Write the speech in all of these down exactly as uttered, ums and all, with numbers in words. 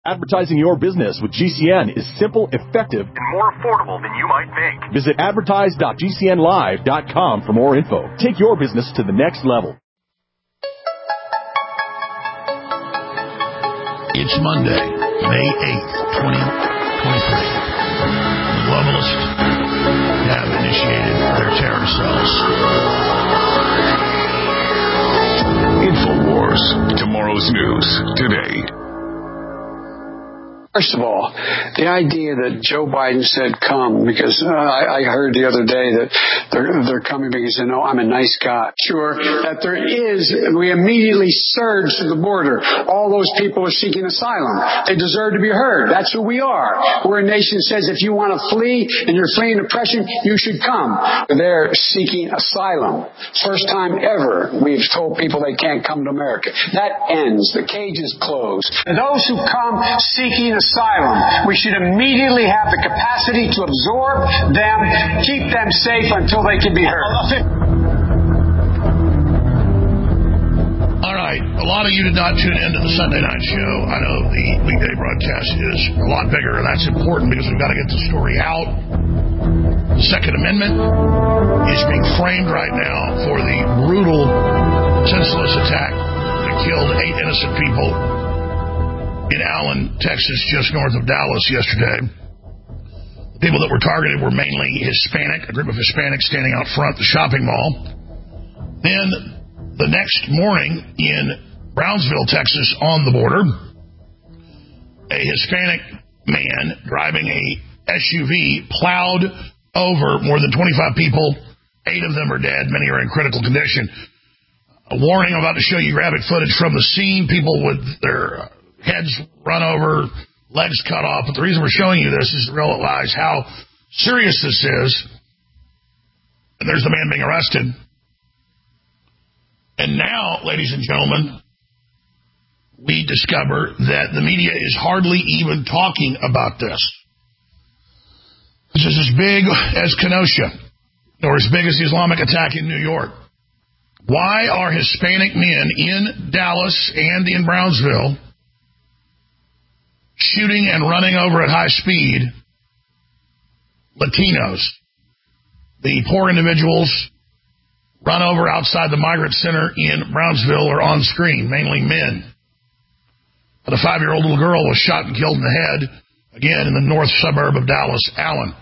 Advertising your business with G C N is simple, effective, and more affordable than you might think. Visit advertise dot g c n live dot com for more info. Take your business to the next level. It's Monday, May eighth, twenty twenty-three. The globalists have initiated their terror cells. InfoWars. Tomorrow's news today. First of all, the idea that Joe Biden said come, because uh, I, I heard the other day that they're, they're coming because they know I'm a nice guy. Sure, that there is, we immediately surge to the border. All those people are seeking asylum. They deserve to be heard. That's who we are. We're a nation that says if you want to flee and you're fleeing oppression, you should come. They're seeking asylum. First time ever we've told people they can't come to America. That ends. The cage is closed. And those who come seeking asylum, we should immediately have the capacity to absorb them, keep them safe until they can be heard. All right, a lot of you did not tune in to the Sunday night show. I know the weekday broadcast is a lot bigger, and that's important because we've got to get the story out. The Second Amendment is being framed right now for the brutal, senseless attack that killed eight innocent people in Allen, Texas, just north of Dallas yesterday. The people that were targeted were mainly Hispanic, a group of Hispanics standing out front the shopping mall. Then the next morning in Brownsville, Texas, on the border, a Hispanic man driving a S U V plowed over more than twenty-five people. Eight of them are dead. Many are in critical condition. A warning, I'm about to show you graphic footage from the scene. People with their heads run over, legs cut off. But the reason we're showing you this is to realize how serious this is. And there's the man being arrested. And now, ladies and gentlemen, we discover that the media is hardly even talking about this. This is as big as Kenosha, or as big as the Islamic attack in New York. Why are Hispanic men in Dallas and in Brownsville shooting and running over at high speed Latinos? The poor individuals run over outside the Migrant Center in Brownsville are on screen, mainly men. But a five-year-old little girl was shot and killed in the head, again, in the north suburb of Dallas, Allen.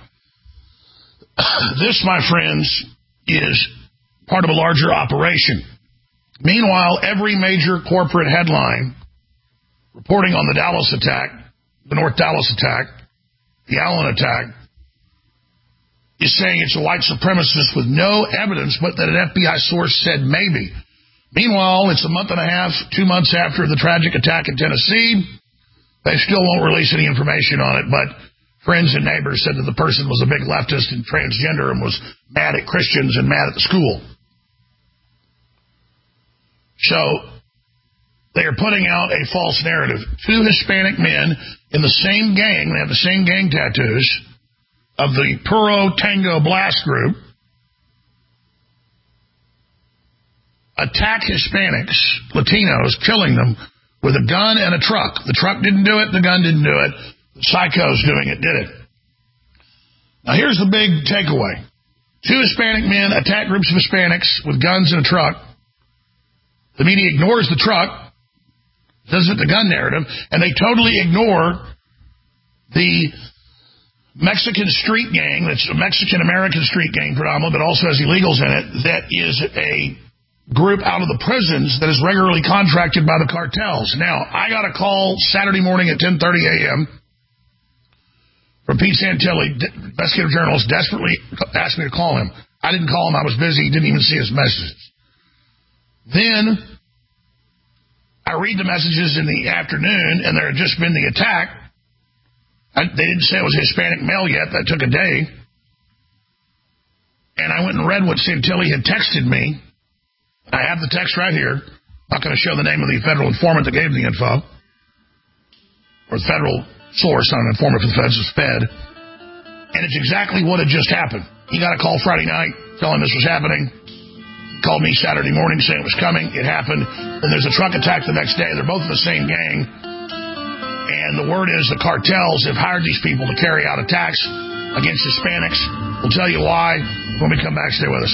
This, my friends, is part of a larger operation. Meanwhile, every major corporate headline reporting on the Dallas attack, the North Dallas attack, the Allen attack, is saying it's a white supremacist with no evidence, but that an F B I source said maybe. Meanwhile, it's a month and a half, two months after the tragic attack in Tennessee. They still won't release any information on it, but friends and neighbors said that the person was a big leftist and transgender and was mad at Christians and mad at the school. So they are putting out a false narrative. Two Hispanic men in the same gang, they have the same gang tattoos, of the Puro Tango Blast Group, attack Hispanics, Latinos, killing them with a gun and a truck. The truck didn't do it, the gun didn't do it, the psychos doing it did it. Now here's the big takeaway. Two Hispanic men attack groups of Hispanics with guns and a truck. The media ignores the truck, doesn't the gun narrative, and they totally ignore the Mexican street gang, that's a Mexican-American street gang predominantly, but also has illegals in it, that is a group out of the prisons that is regularly contracted by the cartels. Now, I got a call Saturday morning at ten thirty a.m. from Pete Santilli, investigative journalist, desperately asked me to call him. I didn't call him. I was busy. He didn't even see his messages. Then I read the messages in the afternoon, and there had just been the attack. I, they didn't say it was Hispanic male yet. That took a day. And I went and read what Santilli had texted me. I have the text right here. I'm not going to show the name of the federal informant that gave the info. Or the federal source, not an informant for the feds, it's Fed. And it's exactly what had just happened. He got a call Friday night telling this was happening. He called me Saturday morning saying it was coming. It happened. And there's a truck attack the next day. They're both in the same gang. And And the word is the cartels have hired these people to carry out attacks against Hispanics. We'll tell you why when we come back. Stay with us.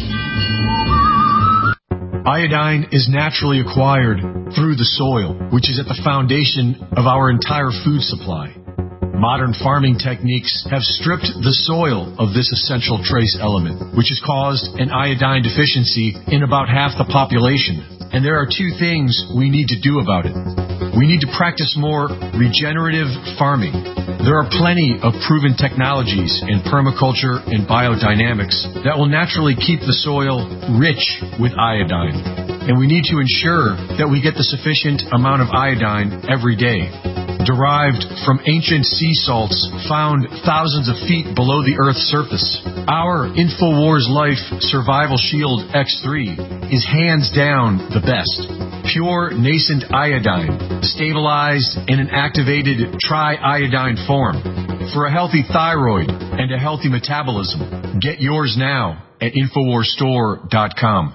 Iodine is naturally acquired through the soil, which is at the foundation of our entire food supply. Modern farming techniques have stripped the soil of this essential trace element, which has caused an iodine deficiency in about half the population. And there are two things we need to do about it. We need to practice more regenerative farming. There are plenty of proven technologies in permaculture and biodynamics that will naturally keep the soil rich with iodine. And we need to ensure that we get the sufficient amount of iodine every day. Derived from ancient sea salts found thousands of feet below the Earth's surface. Our InfoWars Life Survival Shield X three is hands down the best. Pure nascent iodine, stabilized in an activated tri-iodine form. For a healthy thyroid and a healthy metabolism. Get yours now at Infowars Store dot com.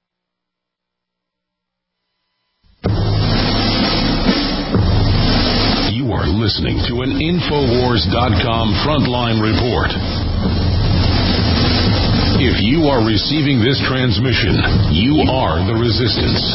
You are listening to an Infowars dot com frontline report. If you are receiving this transmission, you are the resistance.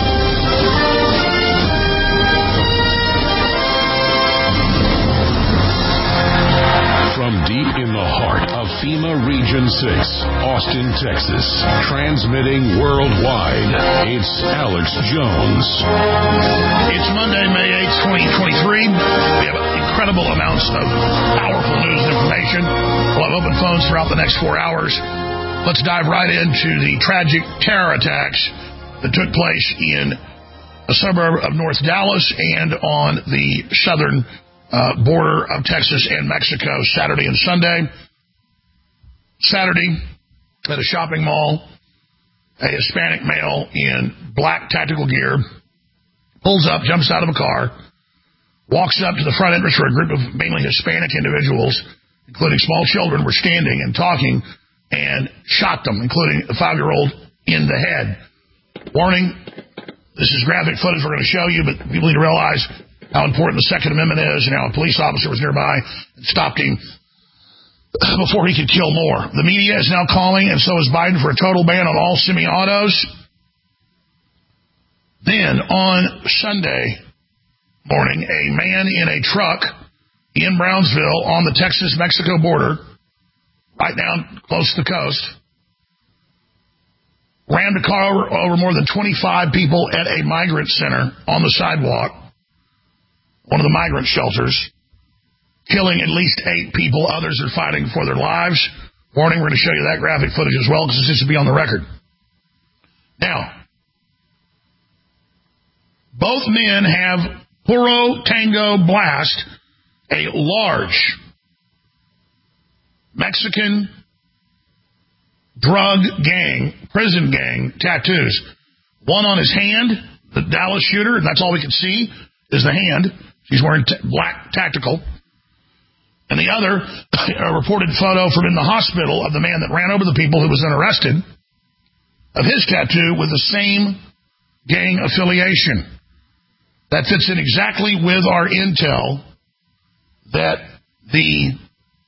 From deep in the heart of FEMA Region six, Austin, Texas, transmitting worldwide, it's Alex Jones. It's Monday, May eighth, twenty twenty-three. We have incredible amounts of powerful news and information. We'll have open phones throughout the next four hours. Let's dive right into the tragic terror attacks that took place in a suburb of North Dallas and on the southern uh, border of Texas and Mexico Saturday and Sunday. Saturday, at a shopping mall, a Hispanic male in black tactical gear pulls up, jumps out of a car, walks up to the front entrance where a group of mainly Hispanic individuals, including small children, were standing and talking, and shot them, including a five-year-old, in the head. Warning, this is graphic footage we're going to show you, but people need to realize how important the Second Amendment is and how a police officer was nearby and stopped him before he could kill more. The media is now calling, and so is Biden, for a total ban on all semi-autos. Then, on Sunday morning, a man in a truck in Brownsville on the Texas-Mexico border, right down close to the coast, rammed a car over, over more than twenty-five people at a migrant center on the sidewalk, one of the migrant shelters, killing at least eight people. Others are fighting for their lives. Warning, we're going to show you that graphic footage as well because this needs to be on the record. Now, both men have Puro Tango Blast, a large Mexican drug gang, prison gang tattoos. One on his hand, the Dallas shooter, and that's all we can see is the hand. He's wearing t- black tactical. And the other, a reported photo from in the hospital of the man that ran over the people who was then arrested, of his tattoo with the same gang affiliation. That fits in exactly with our intel that the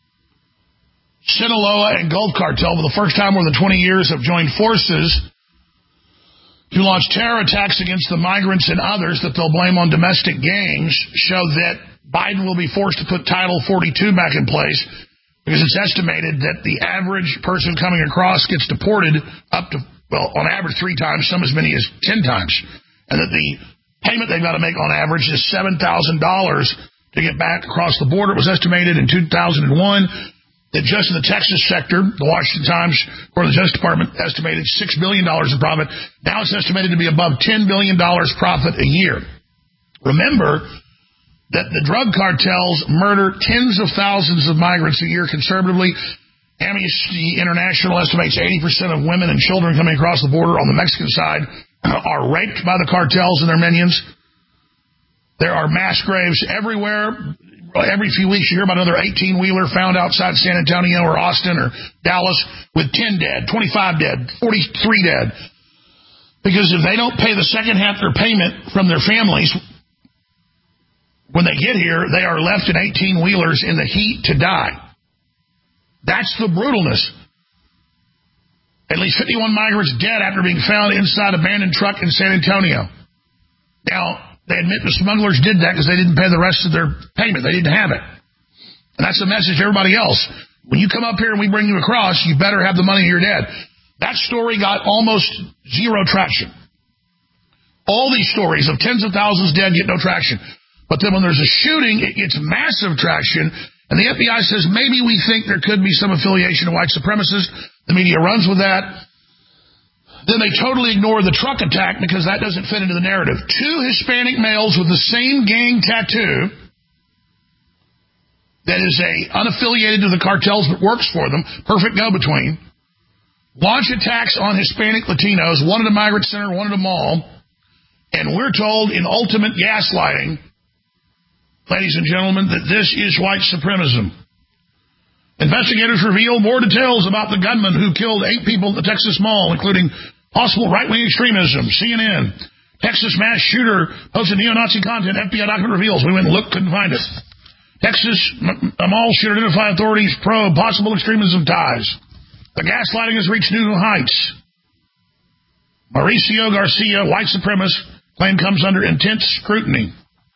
Sinaloa and Gulf Cartel, for the first time more than twenty years, have joined forces to launch terror attacks against the migrants and others that they'll blame on domestic gangs, show that Biden will be forced to put Title forty-two back in place because it's estimated that the average person coming across gets deported up to, well, on average three times, some as many as ten times, and that the payment they've got to make on average is seven thousand dollars to get back across the border. It was estimated in two thousand one that just in the Texas sector, the Washington Times, according to the Justice Department, estimated six billion dollars in profit. Now it's estimated to be above ten billion dollars profit a year. Remember that the drug cartels murder tens of thousands of migrants a year conservatively. Amnesty International estimates eighty percent of women and children coming across the border on the Mexican side are raped by the cartels and their minions. There are mass graves everywhere. Every few weeks you hear about another eighteen-wheeler found outside San Antonio or Austin or Dallas with ten dead, twenty-five dead, forty-three dead. Because if they don't pay the second half of their payment from their families, when they get here, they are left in eighteen-wheelers in the heat to die. That's the brutalness. At least fifty-one migrants dead after being found inside an abandoned truck in San Antonio. Now, they admit the smugglers did that because they didn't pay the rest of their payment. They didn't have it. And that's the message to everybody else. When you come up here and we bring you across, you better have the money or you're dead. That story got almost zero traction. All these stories of tens of thousands dead get no traction. But then when there's a shooting, it gets massive traction. And the F B I says maybe we think there could be some affiliation of white supremacists. The media runs with that. Then they totally ignore the truck attack because that doesn't fit into the narrative. Two Hispanic males with the same gang tattoo that is a unaffiliated to the cartels but works for them, perfect go-between, launch attacks on Hispanic Latinos, one at a migrant center, one at a mall, and we're told in ultimate gaslighting, ladies and gentlemen, that this is white supremacism. Investigators reveal more details about the gunman who killed eight people at the Texas Mall, including possible right-wing extremism. C N N. Texas mass shooter posted neo-Nazi content. F B I document reveals. We went and looked, couldn't find it. Texas a mall shooter identified authorities probe possible extremism ties. The gaslighting has reached new heights. Mauricio Garcia, white supremacist, claim comes under intense scrutiny.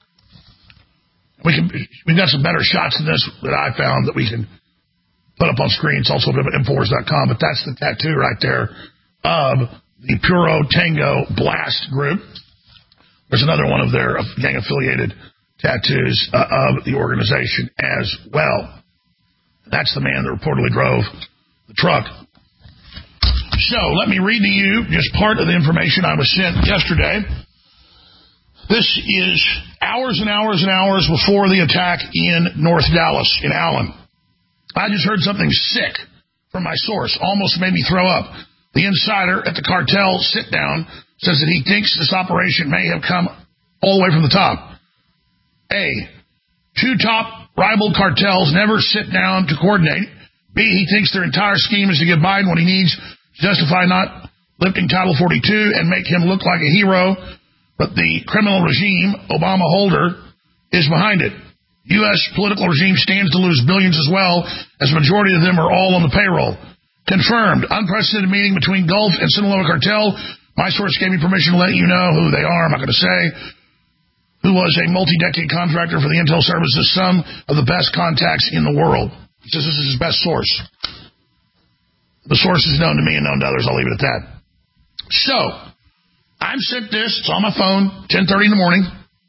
We can, we've got some better shots than this that I found that we can put up on screen. It's also at Infowars dot com, but that's the tattoo right there of the Puro Tango Blast group. There's another one of their gang-affiliated tattoos uh, of the organization as well. That's the man that reportedly drove the truck. So let me read to you just part of the information I was sent yesterday. This is hours and hours and hours before the attack in North Dallas, in Allen. I just heard something sick from my source, almost made me throw up. The insider at the cartel sit-down says that he thinks this operation may have come all the way from the top. A, two top rival cartels never sit down to coordinate. B, he thinks their entire scheme is to give Biden what he needs to justify not lifting Title forty-two and make him look like a hero. But the criminal regime, Obama holder, is behind it. U S political regime stands to lose billions as well, as the majority of them are all on the payroll. Confirmed. Unprecedented meeting between Gulf and Sinaloa cartel. My source gave me permission to let you know who they are. I'm not going to say. Who was a multi-decade contractor for the Intel Services, some of the best contacts in the world. He says this is his best source. The source is known to me and known to others. I'll leave it at that. So, I'm sent this. It's on my phone, ten thirty in the morning.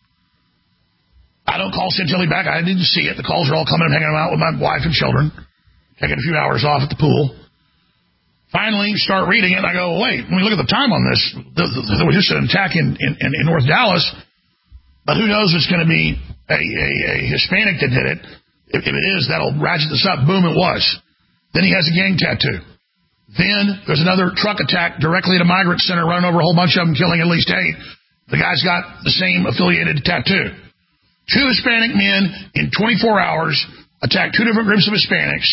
I don't call Santilli back. I didn't see it. The calls are all coming and hanging out with my wife and children. Taking a few hours off at the pool. Finally, start reading it, and I go, wait, when we look at the time on this, there was just an attack in, in, in North Dallas, but who knows if it's going to be a, a, a Hispanic that did it. If, if it is, that'll ratchet this up. Boom, it was. Then he has a gang tattoo. Then there's another truck attack directly at a migrant center, running over a whole bunch of them, killing at least eight. The guy's got the same affiliated tattoo. Two Hispanic men in twenty-four hours attacked two different groups of Hispanics.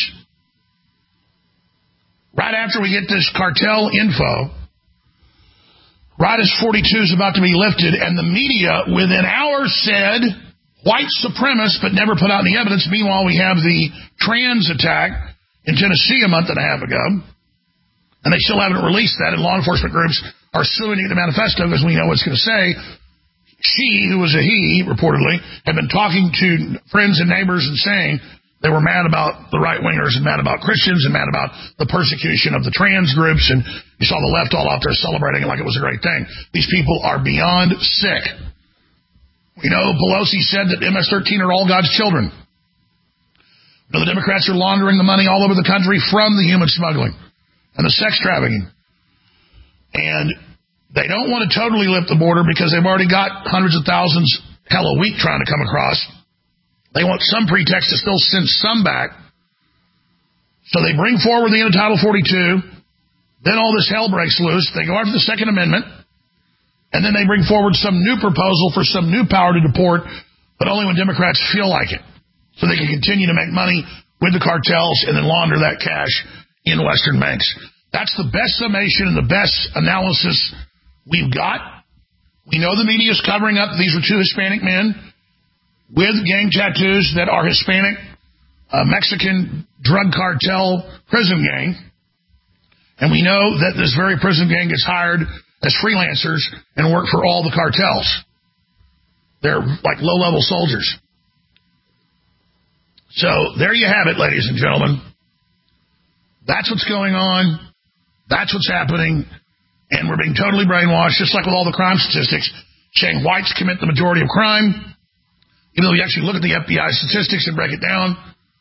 Right after we get this cartel info, right as forty-two is about to be lifted, and the media within hours said white supremacists, but never put out any evidence. Meanwhile, we have the trans attack in Tennessee a month and a half ago. And they still haven't released that, and law enforcement groups are suing the manifesto because we know what it's going to say. She, who was a he, reportedly, had been talking to friends and neighbors and saying they were mad about the right-wingers and mad about Christians and mad about the persecution of the trans groups, and you saw the left all out there celebrating it like it was a great thing. These people are beyond sick. We know Pelosi said that M S thirteen are all God's children. We know the Democrats are laundering the money all over the country from the human smuggling and the sex trafficking. And they don't want to totally lift the border because they've already got hundreds of thousands, hell, a week trying to come across. They want some pretext to still send some back. So they bring forward the end of Title forty-two. Then all this hell breaks loose. They go after the Second Amendment. And then they bring forward some new proposal for some new power to deport, but only when Democrats feel like it. So they can continue to make money with the cartels and then launder that cash in Western banks. That's the best summation and the best analysis we've got. We know the media is covering up these were two Hispanic men. with gang tattoos that are Hispanic, uh, Mexican drug cartel prison gang. And we know that this very prison gang gets hired as freelancers and work for all the cartels. They're like low-level soldiers. So there you have it, ladies and gentlemen. That's what's going on. That's what's happening. And we're being totally brainwashed, just like with all the crime statistics, saying whites commit the majority of crime. Even though you actually look at the F B I statistics and break it down,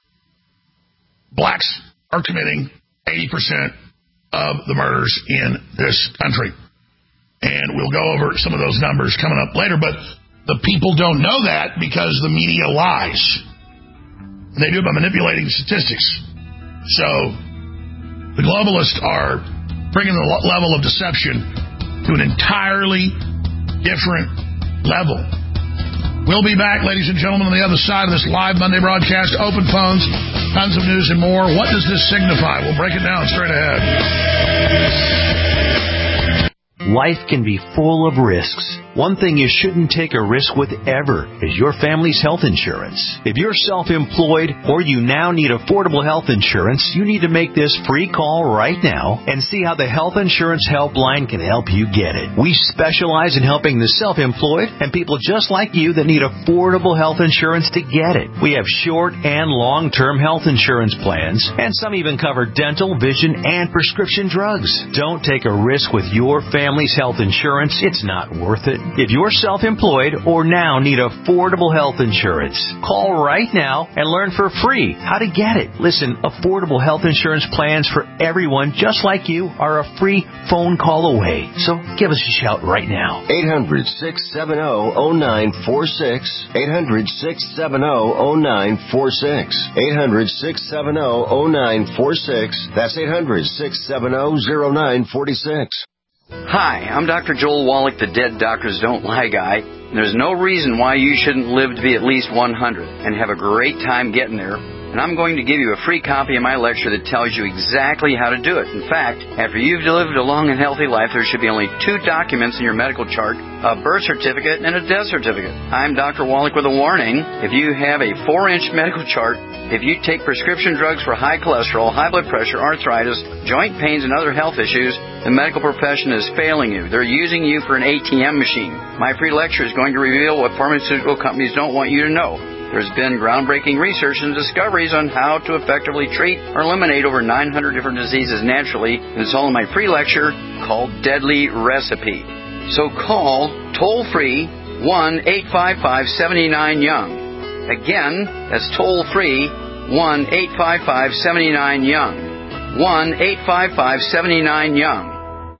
blacks are committing eighty percent of the murders in this country. And we'll go over some of those numbers coming up later, but the people don't know that because the media lies. And they do it by manipulating statistics. So the globalists are bringing the level of deception to an entirely different level. We'll be back, ladies and gentlemen, on the other side of this live Monday broadcast. Open phones, tons of news and more. What does this signify? We'll break it down straight ahead. Life can be full of risks. One thing you shouldn't take a risk with ever is your family's health insurance. If you're self-employed or you now need affordable health insurance, you need to make this free call right now and see how the Health Insurance Helpline can help you get it. We specialize in helping the self-employed and people just like you that need affordable health insurance to get it. We have short and long-term health insurance plans, and some even cover dental, vision, and prescription drugs. Don't take a risk with your family's health insurance. It's not worth it. If you're self-employed or now need affordable health insurance, call right now and learn for free how to get it. Listen, affordable health insurance plans for everyone just like you are a free phone call away. So give us a shout right now. eight hundred, six seven zero, zero nine four six. eight hundred, six seven zero, zero nine four six. eight hundred, six seven zero, zero nine four six. That's eight hundred, six seven zero, zero nine four six. Hi, I'm Doctor Joel Wallach, the Dead Doctors Don't Lie guy. And there's no reason why you shouldn't live to be at least one hundred and have a great time getting there. And I'm going to give you a free copy of my lecture that tells you exactly how to do it. In fact, after you've lived a long and healthy life, there should be only two documents in your medical chart, a birth certificate and a death certificate. I'm Doctor Wallach with a warning. If you have a four-inch medical chart, if you take prescription drugs for high cholesterol, high blood pressure, arthritis, joint pains, and other health issues, the medical profession is failing you. They're using you for an A T M machine. My free lecture is going to reveal what pharmaceutical companies don't want you to know. There's been groundbreaking research and discoveries on how to effectively treat or eliminate over nine hundred different diseases naturally, and it's all in my free lecture called Deadly Recipe. So call toll-free one eight five five, seven nine, young. Again, that's toll-free one eight five five, seven nine, young. one eight five five, seven nine, young.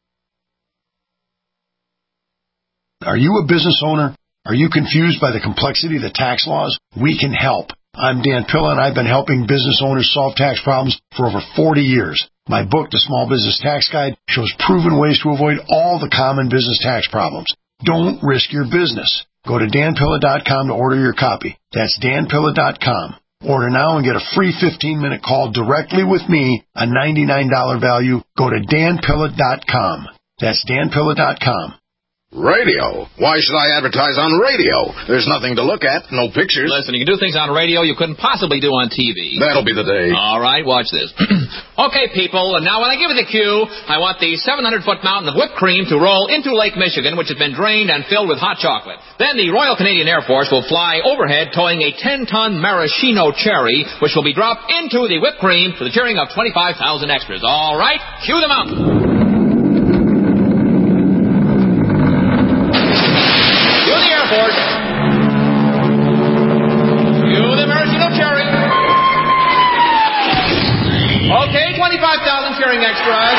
Are you a business owner? Are you confused by the complexity of the tax laws? We can help. I'm Dan Pilla, and I've been helping business owners solve tax problems for over forty years. My book, The Small Business Tax Guide, shows proven ways to avoid all the common business tax problems. Don't risk your business. Go to dan pilla dot com to order your copy. That's dan pilla dot com. Order now and get a free fifteen-minute call directly with me, a ninety-nine dollars value. Go to dan pilla dot com. That's dan pilla dot com. Radio? Why should I advertise on radio? There's nothing to look at, no pictures. Listen, you can do things on radio you couldn't possibly do on T V. That'll be the day. All right, watch this. Okay, people, now when I give you the cue, I want the seven hundred foot mountain of whipped cream to roll into Lake Michigan, which has been drained and filled with hot chocolate. Then the Royal Canadian Air Force will fly overhead towing a ten ton maraschino cherry, which will be dropped into the whipped cream to the cheering of twenty-five thousand extras. All right, cue the mountain. Airport. You the maraschino cherry. Okay, twenty-five thousand cheering extras.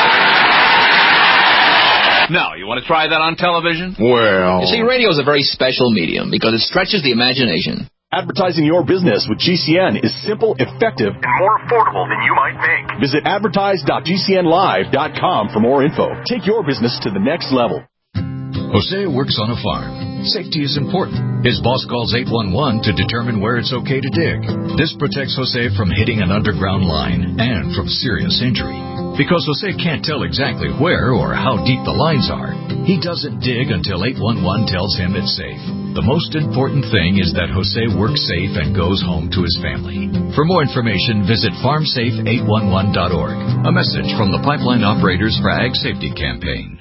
Now, you want to try that on television? Well... You see, radio is a very special medium because it stretches the imagination. Advertising your business with G C N is simple, effective, and more affordable than you might think. Visit advertise dot g c n live dot com for more info. Take your business to the next level. Jose works on a farm. Safety is important. His boss calls eight one one to determine where it's okay to dig. This protects Jose from hitting an underground line and from serious injury. Because Jose can't tell exactly where or how deep the lines are, he doesn't dig until eight one one tells him it's safe. The most important thing is that Jose works safe and goes home to his family. For more information, visit farm safe eight one one dot org. A message from the Pipeline Operators for Ag Safety Campaign.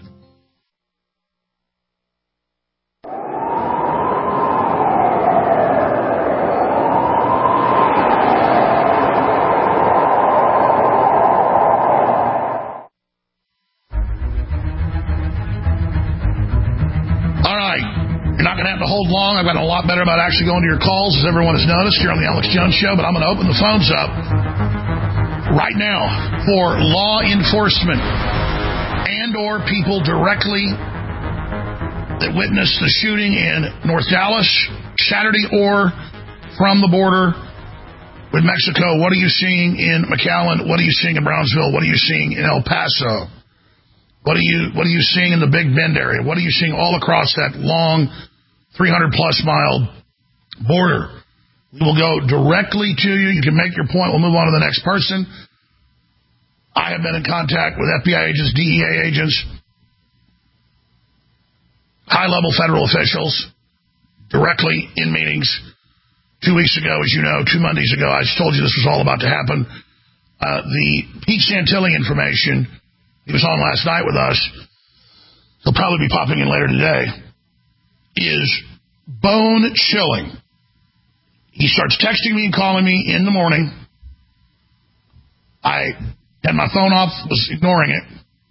Long. I've gotten a lot better about actually going to your calls, as everyone has noticed here on the Alex Jones Show, but I'm going to open the phones up right now for law enforcement and or people directly that witnessed the shooting in North Dallas Saturday or from the border with Mexico. What are you seeing in McAllen? What are you seeing in Brownsville? What are you seeing in El Paso? What are you what are you seeing in the Big Bend area? What are you seeing all across that long three hundred plus mile border? We will go directly to you. You can make your point. We'll move on to the next person. I have been in contact with F B I agents, D E A agents, high-level federal officials, directly in meetings. Two weeks ago, as you know, two Mondays ago, I told you this was all about to happen. Uh, the Pete Santilli information, he was on last night with us. He'll probably be popping in later today. Is bone-chilling. He starts texting me and calling me in the morning. I had my phone off, was ignoring it.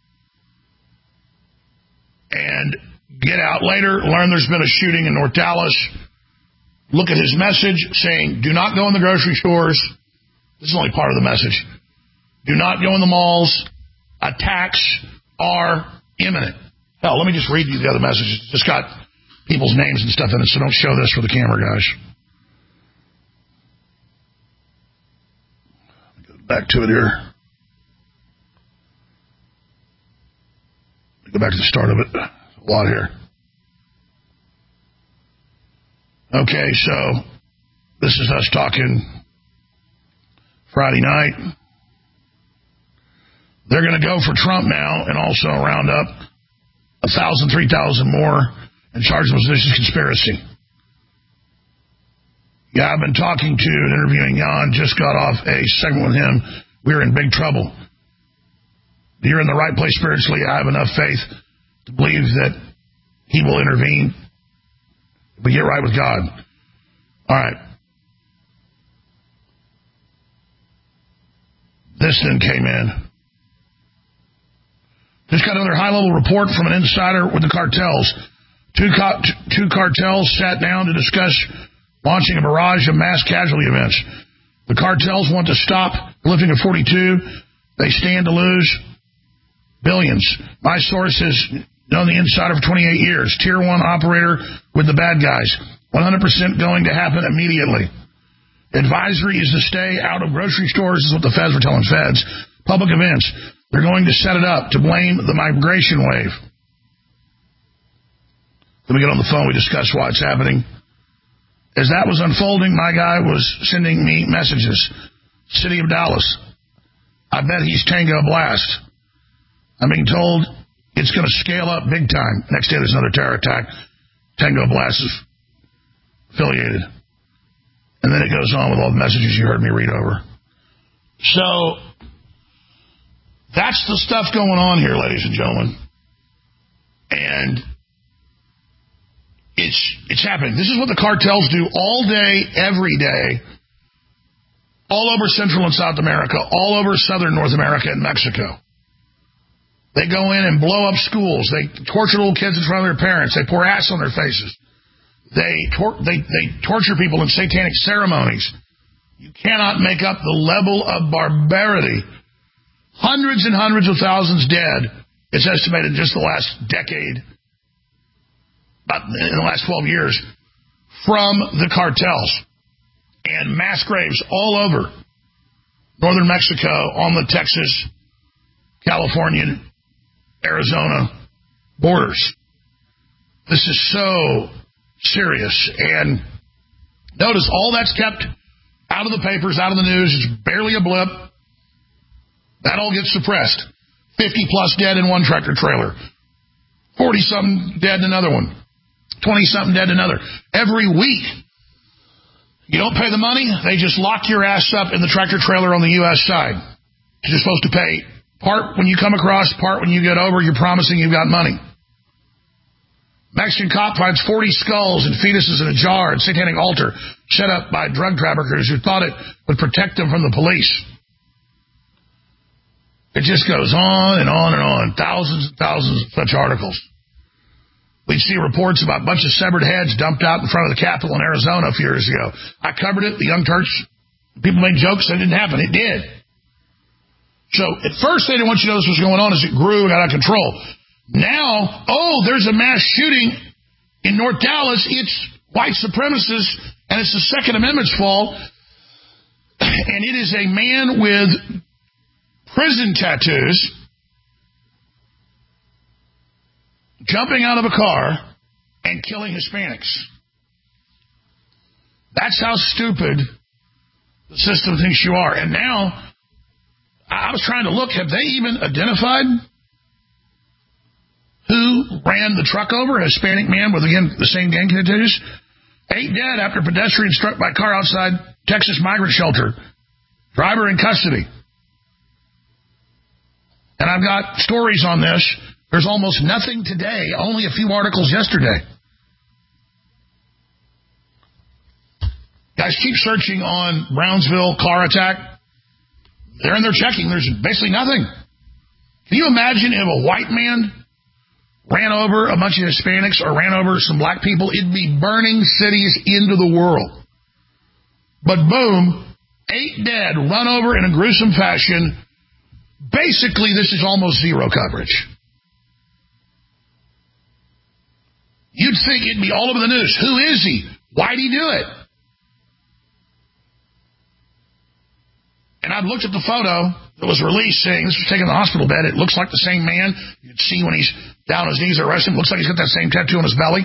And get out later, learn there's been a shooting in North Dallas. Look at his message saying, do not go in the grocery stores. This is only part of the message. Do not go in the malls. Attacks are imminent. Hell, let me just read you the other messages. Just got people's names and stuff in it, so don't show this for the camera, guys. Go back to it here. Go back to the start of it. A lot here. Okay, so this is us talking Friday night. They're going to go for Trump now and also round up a thousand, three thousand more and charge them with vicious conspiracy. Yeah, I've been talking to and interviewing Jan, just got off a segment with him. We're in big trouble. You're in the right place spiritually. I have enough faith to believe that he will intervene if we get right with God. All right. This then came in. Just got another high-level report from an insider with the cartels. Two, co- two cartels sat down to discuss launching a barrage of mass casualty events. The cartels want to stop the lifting of forty-two. They stand to lose billions. My source has known the insider for twenty-eight years. Tier one operator with the bad guys. one hundred percent going to happen immediately. Advisory is to stay out of grocery stores, is what the feds were telling feds. Public events. They're going to set it up to blame the migration wave. Then we get on the phone, we discuss why it's happening. As that was unfolding, my guy was sending me messages. City of Dallas. I bet he's Tango Blast. I'm being told it's going to scale up big time. Next day there's another terror attack. Tango Blast is affiliated. And then it goes on with all the messages you heard me read over. So, that's the stuff going on here, ladies and gentlemen. And it's it's happening. This is what the cartels do all day, every day, all over Central and South America, all over Southern North America and Mexico. They go in and blow up schools. They torture little kids in front of their parents. They pour acid on their faces. They, tor- they, they torture people in satanic ceremonies. You cannot make up the level of barbarity. Hundreds and hundreds of thousands dead, it's estimated in just the last decade, about in the last twelve years, from the cartels. And mass graves all over northern Mexico, on the Texas, California, Arizona borders. This is so serious. And notice all that's kept out of the papers, out of the news. It's barely a blip. That all gets suppressed. fifty plus dead in one tractor trailer. forty-something dead in another one. twenty-something dead, another. Every week. You don't pay the money, they just lock your ass up in the tractor trailer on the U S side. You're supposed to pay part when you come across, part when you get over. You're promising you've got money. Mexican cop finds forty skulls and fetuses in a jar at satanic altar set up by drug traffickers who thought it would protect them from the police. It just goes on and on and on. Thousands and thousands of such articles. We'd see reports about a bunch of severed heads dumped out in front of the Capitol in Arizona a few years ago. I covered it. The Young Turks, people made jokes. It didn't happen. It did. So at first they didn't want you to know this was going on as it grew and got out of control. Now, oh, there's a mass shooting in North Dallas. It's white supremacists, and it's the Second Amendment's fault. And it is a man with prison tattoos jumping out of a car and killing Hispanics. That's how stupid the system thinks you are. And now, I was trying to look, have they even identified who ran the truck over? A Hispanic man with, again, the same gang tattoos? Eight dead after pedestrian struck by car outside Texas migrant shelter. Driver in custody. And I've got stories on this. There's almost nothing today, only a few articles yesterday. Guys, keep searching on Brownsville car attack. They're in there checking. There's basically nothing. Can you imagine if a white man ran over a bunch of Hispanics or ran over some black people? It'd be burning cities into the world. But boom, eight dead, run over in a gruesome fashion. Basically, this is almost zero coverage. You'd think it'd be all over the news. Who is he? Why'd he do it? And I've looked at the photo that was released saying this was taken in the hospital bed. It looks like the same man. You can see when he's down on his knees, they arrest him. Looks like he's got that same tattoo on his belly.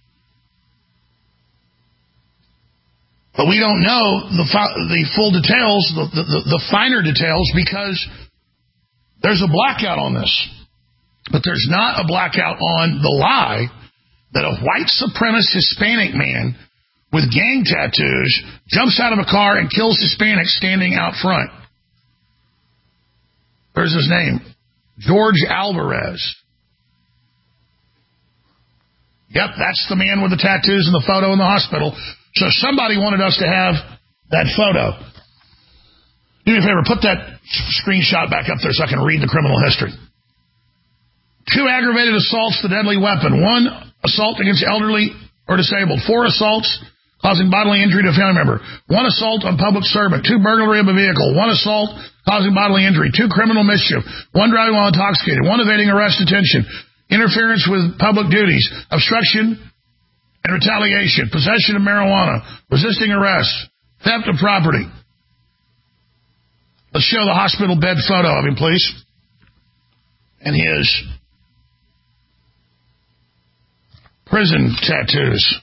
But we don't know the the full details, the, the, the finer details, because there's a blackout on this. But there's not a blackout on the lie that a white supremacist Hispanic man with gang tattoos jumps out of a car and kills Hispanics standing out front. There's his name, George Alvarez. Yep, that's the man with the tattoos and the photo in the hospital. So somebody wanted us to have that photo. Do me a favor, put that screenshot back up there so I can read the criminal history. Two aggravated assaults, the deadly weapon. One assault against elderly or disabled. Four assaults causing bodily injury to a family member. One assault on public servant. Two burglary of a vehicle. One assault causing bodily injury. Two criminal mischief. One driving while intoxicated. One evading arrest detention. Interference with public duties. Obstruction and retaliation. Possession of marijuana. Resisting arrest. Theft of property. Let's show the hospital bed photo of him, please. And his prison tattoos.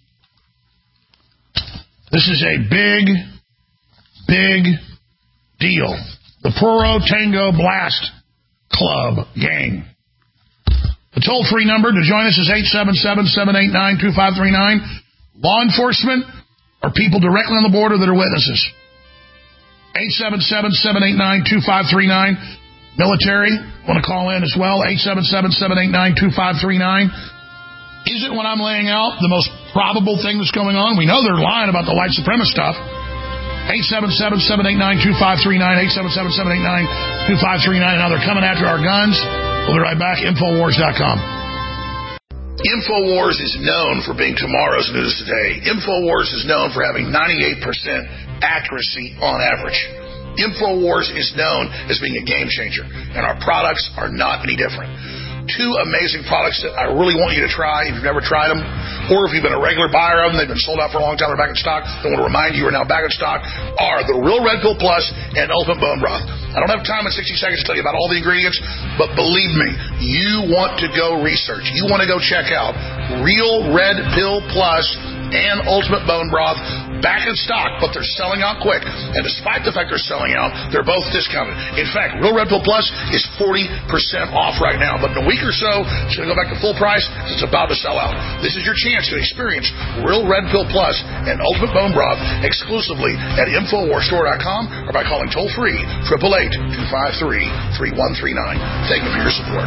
This is a big, big deal. The Puro Tango Blast Club gang. The toll-free number to join us is eight seven seven, seven eight nine, two five three nine. Law enforcement or people directly on the border that are witnesses. eight seven seven, seven eight nine, two five three nine. Military, want to call in as well, eight seven seven, seven eight nine, two five three nine. Is it what I'm laying out the most probable thing that's going on? We know they're lying about the white supremacist stuff. eight seven seven, seven eight nine, two five three nine, eight seven seven, seven eight nine, two five three nine. Now they're coming after our guns. We'll be right back. Infowars dot com. Infowars is known for being tomorrow's news today. Infowars is known for having ninety-eight percent accuracy on average. Infowars is known as being a game changer, and our products are not any different. Two amazing products that I really want you to try if you've never tried them, or if you've been a regular buyer of them, they've been sold out for a long time, they're back in stock, I want to remind you are now back in stock, are the Real Red Pill Plus and Elephant Bone Broth. I don't have time in sixty seconds to tell you about all the ingredients, but believe me, you want to go research. You want to go check out Real Red Pill Plus and Ultimate Bone Broth back in stock, but they're selling out quick. And despite the fact they're selling out, they're both discounted. In fact, Real Red Pill Plus is forty percent off right now. But in a week or so, it's going to go back to full price because it's about to sell out. This is your chance to experience Real Red Pill Plus and Ultimate Bone Broth exclusively at Infowars Store dot com or by calling toll-free eight eight eight, two five three, three one three nine. Thank you for your support.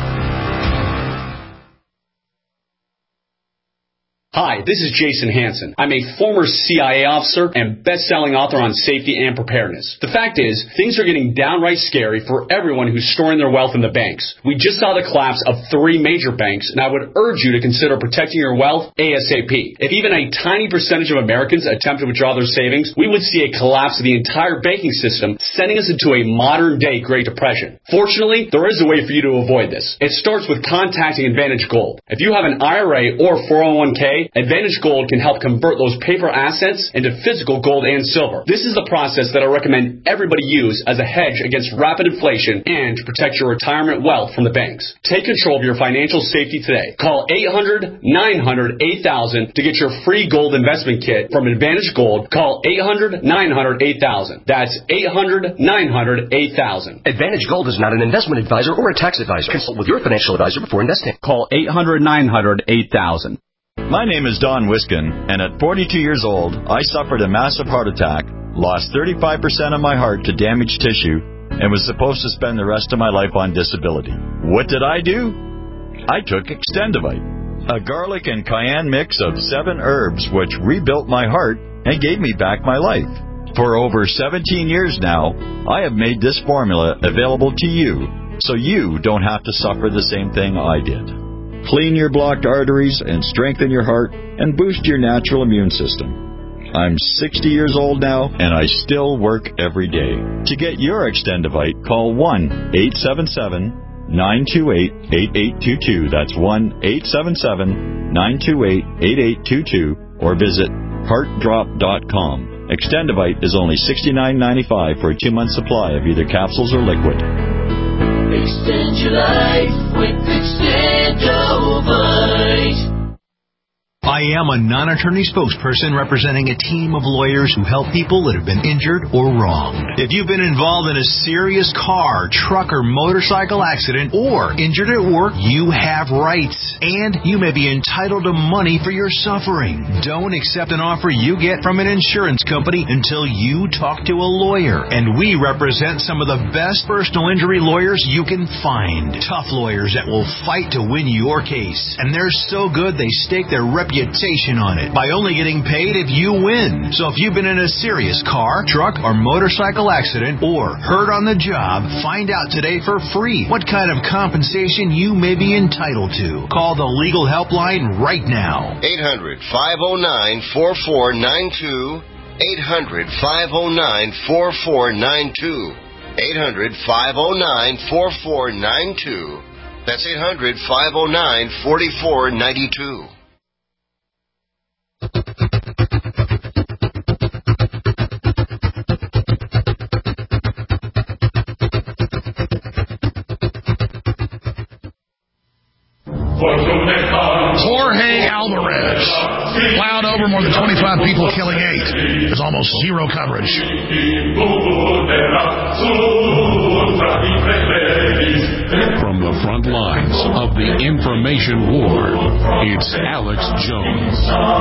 Hi, this is Jason Hansen. I'm a former C I A officer and best-selling author on safety and preparedness. The fact is, things are getting downright scary for everyone who's storing their wealth in the banks. We just saw the collapse of three major banks, and I would urge you to consider protecting your wealth ASAP. If even a tiny percentage of Americans attempt to withdraw their savings, we would see a collapse of the entire banking system, sending us into a modern-day Great Depression. Fortunately, there is a way for you to avoid this. It starts with contacting Advantage Gold. If you have an I R A or four oh one k, Advantage Gold can help convert those paper assets into physical gold and silver. This is the process that I recommend everybody use as a hedge against rapid inflation and to protect your retirement wealth from the banks. Take control of your financial safety today. Call eight hundred, nine hundred, eight thousand to get your free gold investment kit from Advantage Gold. Call eight hundred, nine hundred, eight thousand. That's eight hundred, nine hundred, eight thousand. Advantage Gold is not an investment advisor or a tax advisor. Consult with your financial advisor before investing. Call eight hundred, nine hundred, eight thousand. My name is Don Wiskin, and at forty-two years old, I suffered a massive heart attack, lost thirty-five percent of my heart to damaged tissue, and was supposed to spend the rest of my life on disability. What did I do? I took Extendivite, a garlic and cayenne mix of seven herbs which rebuilt my heart and gave me back my life. For over seventeen years now, I have made this formula available to you, so you don't have to suffer the same thing I did. Clean your blocked arteries and strengthen your heart and boost your natural immune system. I'm sixty years old now, and I still work every day. To get your Extendivite, call one eight seven seven, nine two eight, eight eight two two. That's one eight seven seven, nine two eight, eight eight two two, or visit heart drop dot com. Extendivite is only sixty-nine ninety-five for a two-month supply of either capsules or liquid. Extend your life with Extendivite. I am a non-attorney spokesperson representing a team of lawyers who help people that have been injured or wronged. If you've been involved in a serious car, truck, or motorcycle accident or injured at work, you have rights, and you may be entitled to money for your suffering. Don't accept an offer you get from an insurance company until you talk to a lawyer, and we represent some of the best personal injury lawyers you can find. Tough lawyers that will fight to win your case, and they're so good they stake their reputation on it by only getting paid if you win. So if you've been in a serious car, truck, or motorcycle accident or hurt on the job, find out today for free what kind of compensation you may be entitled to. Call the legal helpline right now. eight hundred, five oh nine, four four nine two. eight hundred, five oh nine, four four nine two. eight hundred, five oh nine, four four nine two. That's eight hundred, five oh nine, four four nine two. Jorge Alvarez plowed over more than twenty-five people, killing eight. There's almost zero coverage. From the front lines of the information war, it's Alex Jones.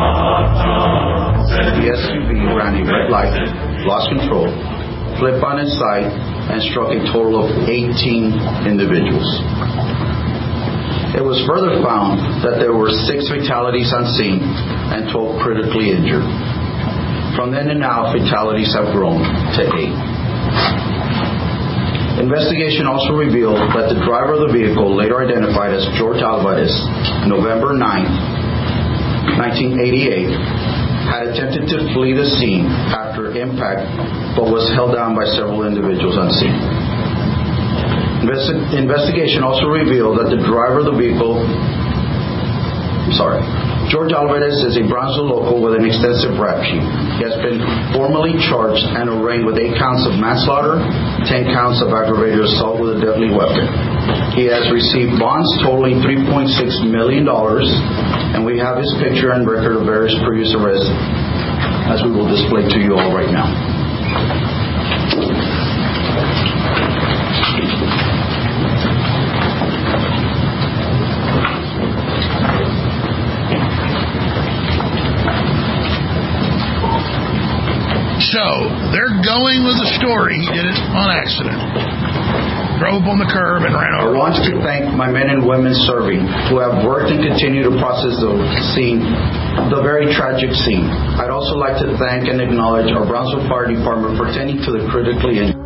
The S U V ran a red light, lost control, flipped on its side, and struck a total of eighteen individuals. It was further found that there were six fatalities on scene and twelve critically injured. From then and now, fatalities have grown to eight. Investigation also revealed that the driver of the vehicle, later identified as George Alvarez, November ninth, nineteen eighty-eight, had attempted to flee the scene after impact, but was held down by several individuals on scene. Investi- investigation also revealed that the driver of the vehicle, I'm sorry, George Alvarez is a Brownsville local with an extensive rap sheet. He has been formally charged and arraigned with eight counts of manslaughter, ten counts of aggravated assault with a deadly weapon. He has received bonds totaling three point six million dollars, and we have his picture and record of various previous arrests, as we will display to you all right now. So, they're going with the story. He did it on accident. Drove on the curb and ran over. I want to thank my men and women serving who have worked and continue to process the scene, the very tragic scene. I'd also like to thank and acknowledge our Brownsville Fire Department for tending to the critically injured.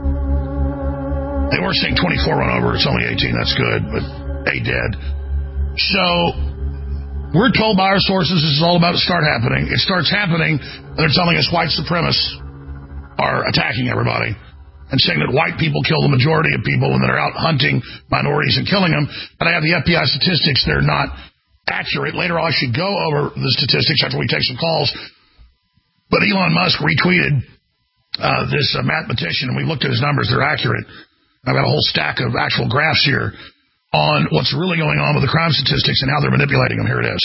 They were saying twenty-four run over. It's only eighteen. That's good, but they dead. So, we're told by our sources this is all about to start happening. It starts happening, and they're telling us white supremacists are attacking everybody and saying that white people kill the majority of people when they're out hunting minorities and killing them. And I have the F B I statistics. They're not accurate. Later on, I should go over the statistics after we take some calls. But Elon Musk retweeted uh, this uh, mathematician, and we looked at his numbers. They're accurate. I've got a whole stack of actual graphs here on what's really going on with the crime statistics and how they're manipulating them. Here it is.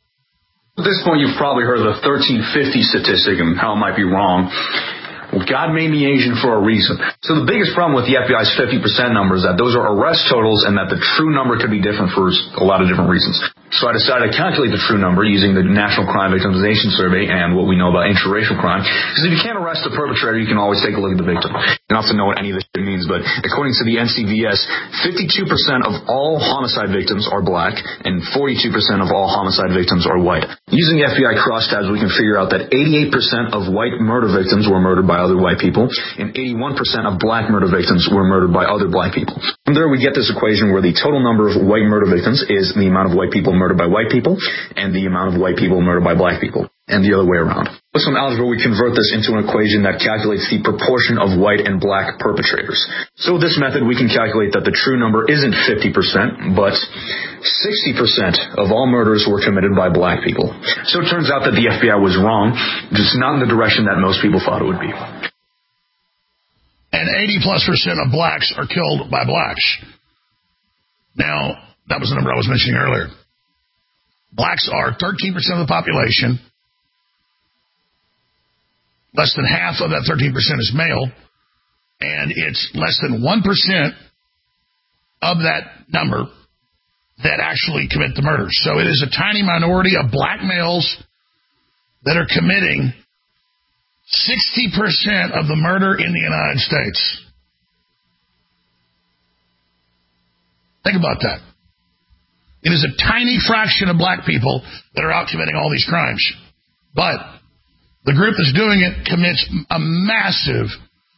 At this point, you've probably heard of the thirteen fifty statistic and how it might be wrong. Well, God made me Asian for a reason. So the biggest problem with the F B I's fifty percent number is that those are arrest totals and that the true number could be different for a lot of different reasons. So I decided to calculate the true number using the National Crime Victimization Survey and what we know about interracial crime. Because if you can't arrest the perpetrator, you can always take a look at the victim. You don't have to know what any of this shit means, but according to the N C V S, fifty-two percent of all homicide victims are black and forty-two percent of all homicide victims are white. Using the F B I crosstabs, we can figure out that eighty-eight percent of white murder victims were murdered by other white people, and eighty-one percent of black murder victims were murdered by other black people. From there, we get this equation where the total number of white murder victims is the amount of white people murdered by white people, and the amount of white people murdered by black people, and the other way around. With some algebra, we convert this into an equation that calculates the proportion of white and black perpetrators. So with this method, we can calculate that the true number isn't fifty percent, but sixty percent of all murders were committed by black people. So it turns out that the F B I was wrong, just not in the direction that most people thought it would be. And eighty plus percent of blacks are killed by blacks. Now, that was the number I was mentioning earlier. Blacks are thirteen percent of the population. Less than half of that thirteen percent is male. And it's less than one percent of that number that actually commit the murders. So it is a tiny minority of black males that are committing sixty percent of the murder in the United States. Think about that. It is a tiny fraction of black people that are out committing all these crimes. But the group that's doing it commits a massive,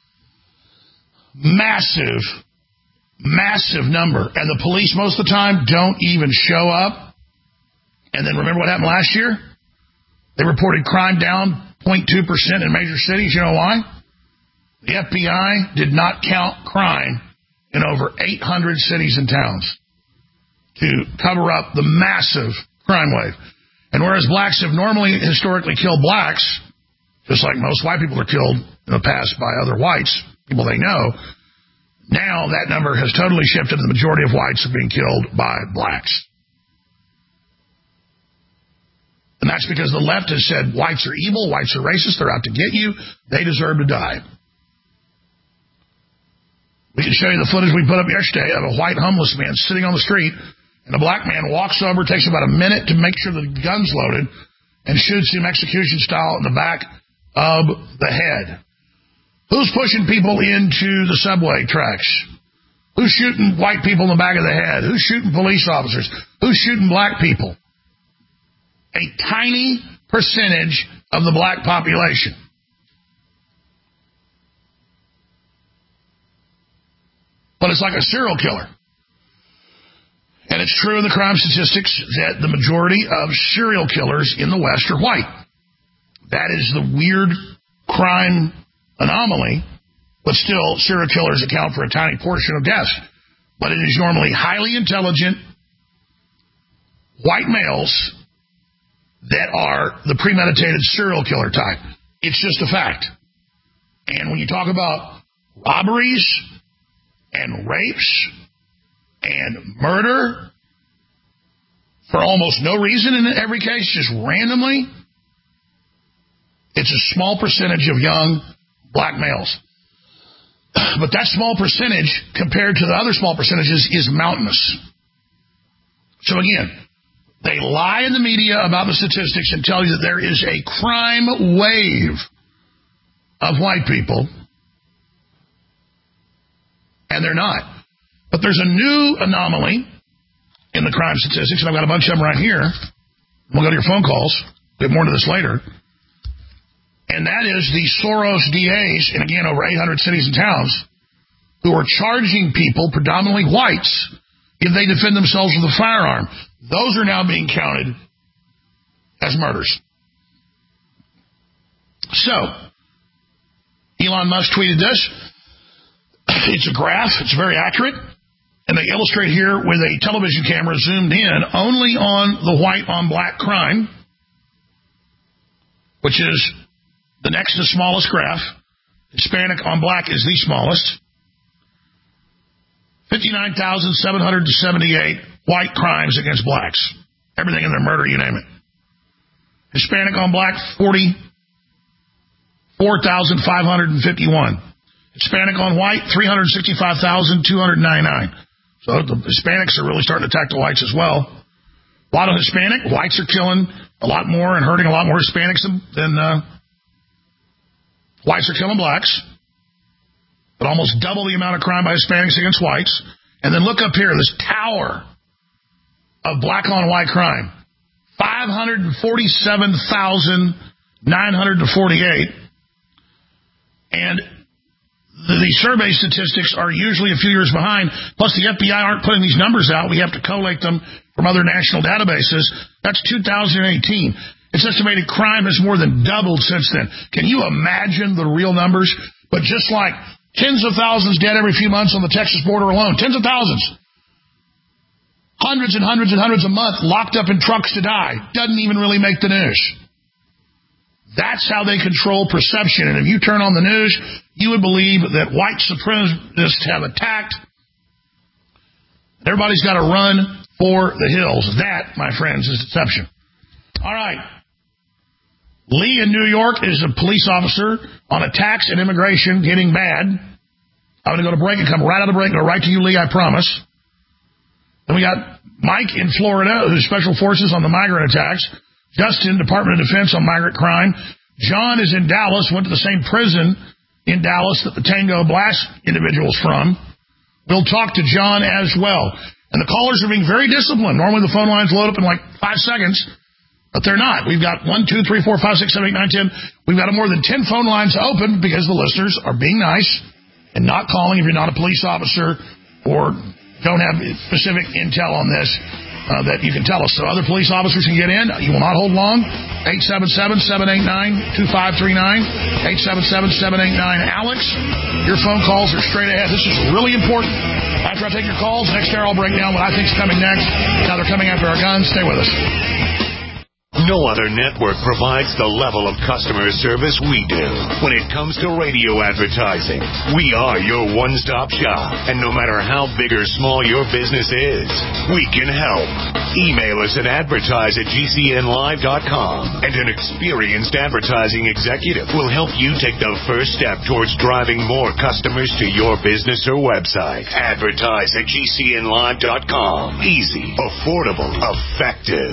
massive, massive number. And the police most of the time don't even show up. And then remember what happened last year? They reported crime down zero point two percent in major cities. You know why? The F B I did not count crime in over eight hundred cities and towns to cover up the massive crime wave. And whereas blacks have normally historically killed blacks, just like most white people are killed in the past by other whites, people they know, now that number has totally shifted and the majority of whites are being killed by blacks. And that's because the left has said whites are evil, whites are racist, they're out to get you, they deserve to die. We can show you the footage we put up yesterday of a white homeless man sitting on the street, and a black man walks over, takes about a minute to make sure the gun's loaded, and shoots him execution style in the back of the head. Who's pushing people into the subway tracks? Who's shooting white people in the back of the head? Who's shooting police officers? Who's shooting black people? A tiny percentage of the black population. But it's like a serial killer. And it's true in the crime statistics that the majority of serial killers in the West are white. That is the weird crime anomaly, but still serial killers account for a tiny portion of deaths. But it is normally highly intelligent white males that are the premeditated serial killer type. It's just a fact. And when you talk about robberies and rapes And murder, for almost no reason in every case, just randomly, it's a small percentage of young black males. But that small percentage, compared to the other small percentages, is mountainous. So again, they lie in the media about the statistics and tell you that there is a crime wave of white people, and they're not. But there's a new anomaly in the crime statistics, and I've got a bunch of them right here. We'll go to your phone calls. We'll get more into this later. And that is the Soros D As, and again, over eight hundred cities and towns, who are charging people, predominantly whites, if they defend themselves with a firearm. Those are now being counted as murders. So, Elon Musk tweeted this. It's a graph. It's very accurate. And they illustrate here with a television camera zoomed in only on the white on black crime, which is the next to smallest graph. Hispanic on black is the smallest. fifty-nine thousand seven hundred seventy-eight white crimes against blacks. Everything in their murder, you name it. Hispanic on black, forty-four thousand five hundred fifty-one. Hispanic on white, three hundred sixty-five thousand two hundred ninety-nine. So the Hispanics are really starting to attack the whites as well. A lot of Hispanic. Whites are killing a lot more and hurting a lot more Hispanics than, than uh, whites are killing blacks. But almost double the amount of crime by Hispanics against whites. And then look up here, this tower of black on white crime. five hundred forty-seven thousand nine hundred forty-eight. And the survey statistics are usually a few years behind. Plus, the F B I aren't putting these numbers out. We have to collate them from other national databases. That's two thousand eighteen. It's estimated crime has more than doubled since then. Can you imagine the real numbers? But just like tens of thousands dead every few months on the Texas border alone. Tens of thousands. Hundreds and hundreds and hundreds a month locked up in trucks to die. Doesn't even really make the news. That's how they control perception. And if you turn on the news, you would believe that white supremacists have attacked. Everybody's got to run for the hills. That, my friends, is deception. All right. Lee in New York is a police officer on a tax and immigration getting bad. I'm going to go to break and come right out of the break and go right to you, Lee, I promise. Then we got Mike in Florida, who's special forces on the migrant attacks. Justin, Department of Defense on migrant crime. John is in Dallas, went to the same prison in Dallas that the Tango Blast individual's from. We'll talk to John as well. And the callers are being very disciplined. Normally the phone lines load up in like five seconds, but they're not. We've got one, two, three, four, five, six, seven, eight, nine, ten. We've got more than ten phone lines open because the listeners are being nice and not calling if you're not a police officer or don't have specific intel on this. Uh, that you can tell us. So other police officers can get in. You will not hold long. eight seven seven, seven eight nine, two five three nine. eight seven seven, seven eight nine, Alex. Your phone calls are straight ahead. This is really important. After I take your calls, next hour I'll break down what I think is coming next. Now they're coming after our guns. Stay with us. No other network provides the level of customer service we do. When it comes to radio advertising, we are your one-stop shop. And no matter how big or small your business is, we can help. Email us at advertise at G C N live dot com, and an experienced advertising executive will help you take the first step towards driving more customers to your business or website. Advertise at G C N live dot com. Easy, affordable, effective.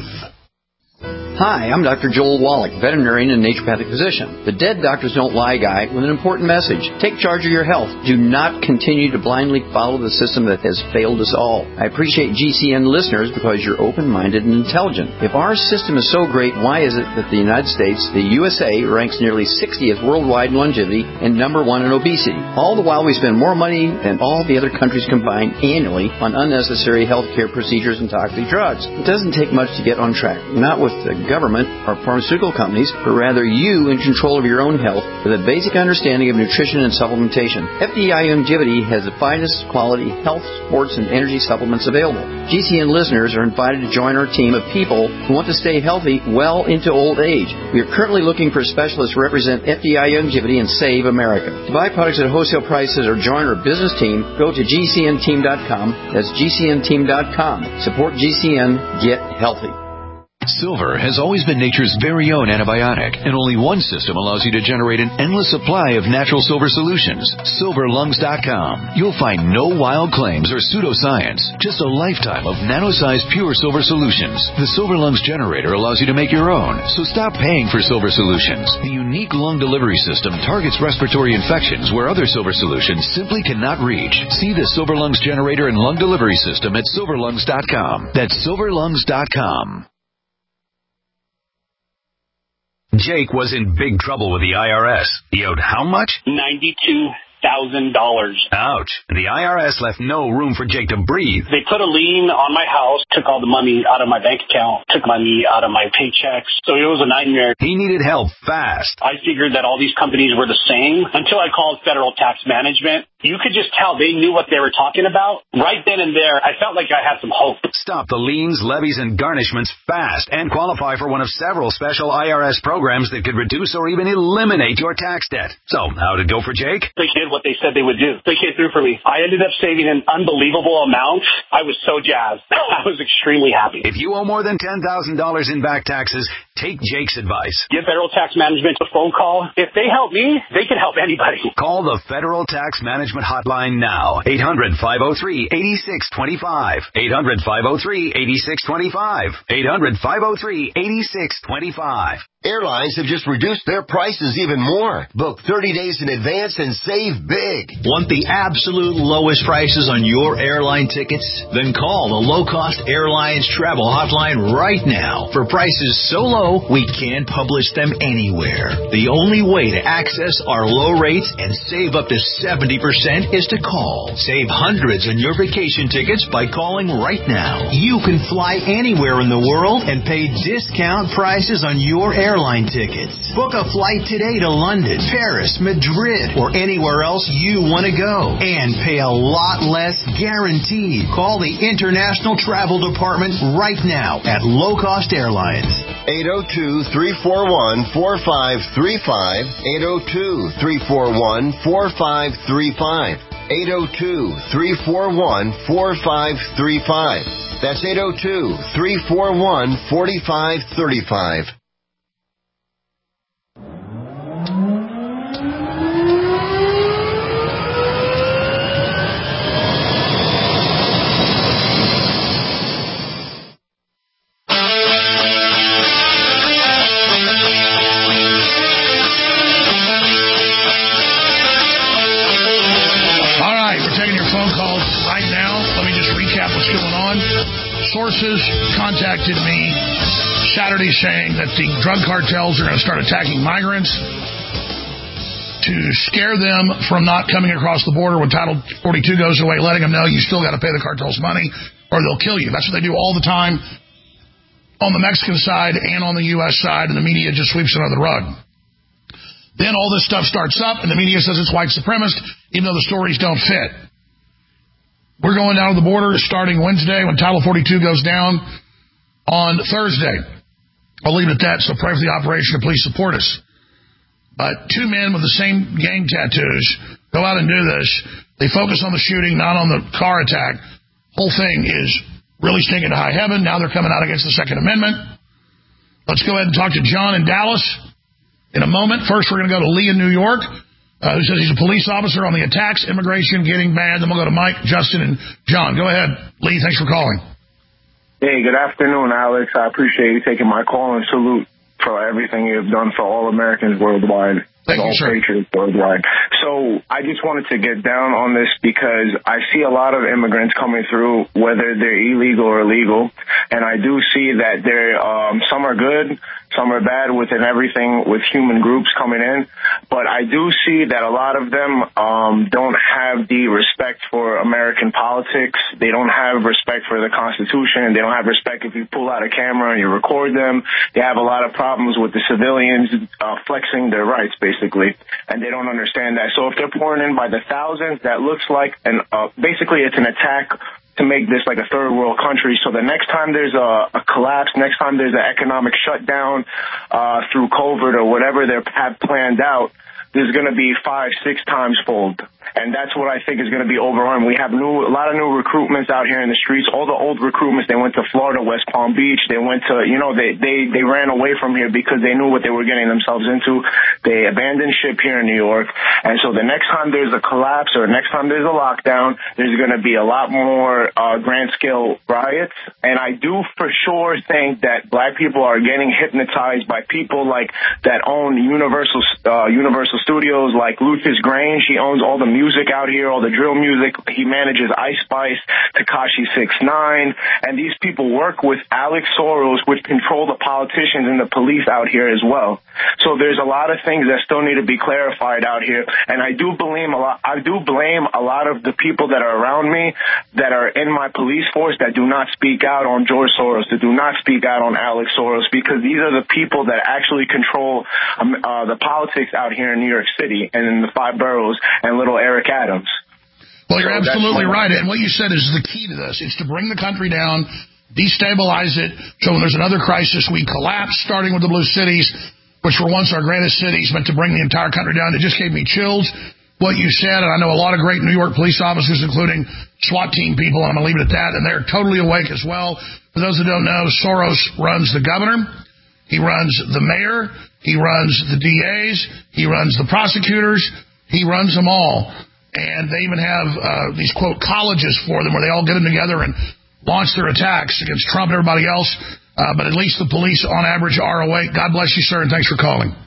Hi, I'm Doctor Joel Wallach, veterinarian and naturopathic physician, the Dead Doctors Don't Lie guy with an important message. Take charge of your health. Do not continue to blindly follow the system that has failed us all. I appreciate G C N listeners because you're open-minded and intelligent. If our system is so great, why is it that the United States, the U S A, ranks nearly sixtieth worldwide in longevity and number one in obesity? All the while we spend more money than all the other countries combined annually on unnecessary health care procedures and toxic drugs. It doesn't take much to get on track, not with the government or pharmaceutical companies, but rather you in control of your own health with a basic understanding of nutrition and supplementation. F D I Longevity has the finest quality health, sports, and energy supplements available. G C N listeners are invited to join our team of people who want to stay healthy well into old age. We are currently looking for specialists to represent F D I Longevity and Save America. To buy products at wholesale prices or join our business team, go to G C N team dot com. That's G C N team dot com. Support G C N. Get healthy. Silver has always been nature's very own antibiotic, and only one system allows you to generate an endless supply of natural silver solutions. silver lungs dot com. You'll find no wild claims or pseudoscience, just a lifetime of nano-sized pure silver solutions. The Silver Lungs generator allows you to make your own, so stop paying for silver solutions. The unique lung delivery system targets respiratory infections where other silver solutions simply cannot reach. See the Silver Lungs generator and lung delivery system at silver lungs dot com. That's silver lungs dot com. Jake was in big trouble with the I R S. He owed how much? ninety-two thousand dollars. Ouch. The I R S left no room for Jake to breathe. They put a lien on my house, took all the money out of my bank account, took money out of my paychecks. So it was a nightmare. He needed help fast. I figured that all these companies were the same until I called Federal Tax Management. You could just tell they knew what they were talking about. Right then and there, I felt like I had some hope. Stop the liens, levies, and garnishments fast and qualify for one of several special I R S programs that could reduce or even eliminate your tax debt. So, how'd it go for Jake? They did what they said they would do. They came through for me. I ended up saving an unbelievable amount. I was so jazzed. I was extremely happy. If you owe more than ten thousand dollars in back taxes, take Jake's advice. Give Federal Tax Management a phone call. If they help me, they can help anybody. Call the Federal Tax Management Hotline now. eight hundred, five oh three, eight six two five. eight hundred, five oh three, eight six two five. eight hundred, five oh three, eight six two five. Airlines have just reduced their prices even more. Book thirty days in advance and save big. Want the absolute lowest prices on your airline tickets? Then call the Low Cost Airlines Travel Hotline right now. For prices so low, we can't publish them anywhere. The only way to access our low rates and save up to seventy percent is to call. Save hundreds on your vacation tickets by calling right now. You can fly anywhere in the world and pay discount prices on your airline tickets. Book a flight today to London, Paris, Madrid, or anywhere else you want to go and pay a lot less guaranteed. Call the International Travel Department right now at Low Cost Airlines. eight oh two, three four one, four five three five. eight oh two, three four one, four five three five. eight oh two, three four one, four five three five. That's eight oh two, three four one, four five three five. Sources contacted me Saturday saying that the drug cartels are going to start attacking migrants to scare them from not coming across the border when Title forty-two goes away, letting them know you still got to pay the cartels money or they'll kill you. That's what they do all the time on the Mexican side and on the U S side, and the media just sweeps it under the rug. Then all this stuff starts up, and the media says it's white supremacist, even though the stories don't fit. We're going down to the border starting Wednesday when Title forty-two goes down on Thursday. I'll leave it at that, so pray for the operation and please support us. But two men with the same gang tattoos go out and do this. They focus on the shooting, not on the car attack. Whole thing is really stinking to high heaven. Now they're coming out against the Second Amendment. Let's go ahead and talk to John in Dallas in a moment. First, we're going to go to Lee in New York. Uh, who says he's a police officer on the attacks, immigration getting bad. Then we'll go to Mike, Justin, and John. Go ahead, Lee. Thanks for calling. Hey, good afternoon, Alex. I appreciate you taking my call and salute for everything you've done for all Americans worldwide. Thank all you, sir. Patriots worldwide. So I just wanted to get down on this because I see a lot of immigrants coming through, whether they're illegal or legal, and I do see that they're um, some are good, Some are bad within everything with human groups coming in. But I do see that a lot of them um, don't have the respect for American politics. They don't have respect for the Constitution. They don't have respect if you pull out a camera and you record them. They have a lot of problems with the civilians uh, flexing their rights, basically. And they don't understand that. So if they're pouring in by the thousands, that looks like an uh, basically it's an attack to make this like a third world country. So the next time there's a, a collapse, next time there's an economic shutdown uh, through COVID or whatever they have planned out, there's going to be five, six times fold. And that's what I think is going to be overrun. We have new, a lot of new recruitments out here in the streets. All the old recruitments, they went to Florida, West Palm Beach. They went to, you know, they, they, they ran away from here because they knew what they were getting themselves into. They abandoned ship here in New York. And so the next time there's a collapse or next time there's a lockdown, there's going to be a lot more uh, grand scale riots. And I do for sure think that black people are getting hypnotized by people like that own Universal, uh, Universal Studios, like Luthus Grange. He owns all the music. Music out here, all the drill music. He manages Ice Spice, Tekashi six nine, and these people work with Alex Soros, which control the politicians and the police out here as well. So there's a lot of things that still need to be clarified out here, and I do blame a lot. I do blame a lot of the people that are around me, that are in my police force, that do not speak out on George Soros, that do not speak out on Alex Soros, because these are the people that actually control um, uh, the politics out here in New York City and in the five boroughs and little Eric Adams. Well, you're so absolutely right. And what you said is the key to this. It's to bring the country down, destabilize it, so when there's another crisis, we collapse, starting with the blue cities, which were once our greatest cities, meant to bring the entire country down. It just gave me chills, what you said, and I know a lot of great New York police officers, including SWAT team people, and I'm going to leave it at that, and they're totally awake as well. For those that don't know, Soros runs the governor, he runs the mayor, he runs the D As, he runs the prosecutors, he runs them all. And they even have uh, these, quote, colleges for them where they all get them together and launch their attacks against Trump and everybody else. Uh, but at least the police, on average, are awake. God bless you, sir, and thanks for calling.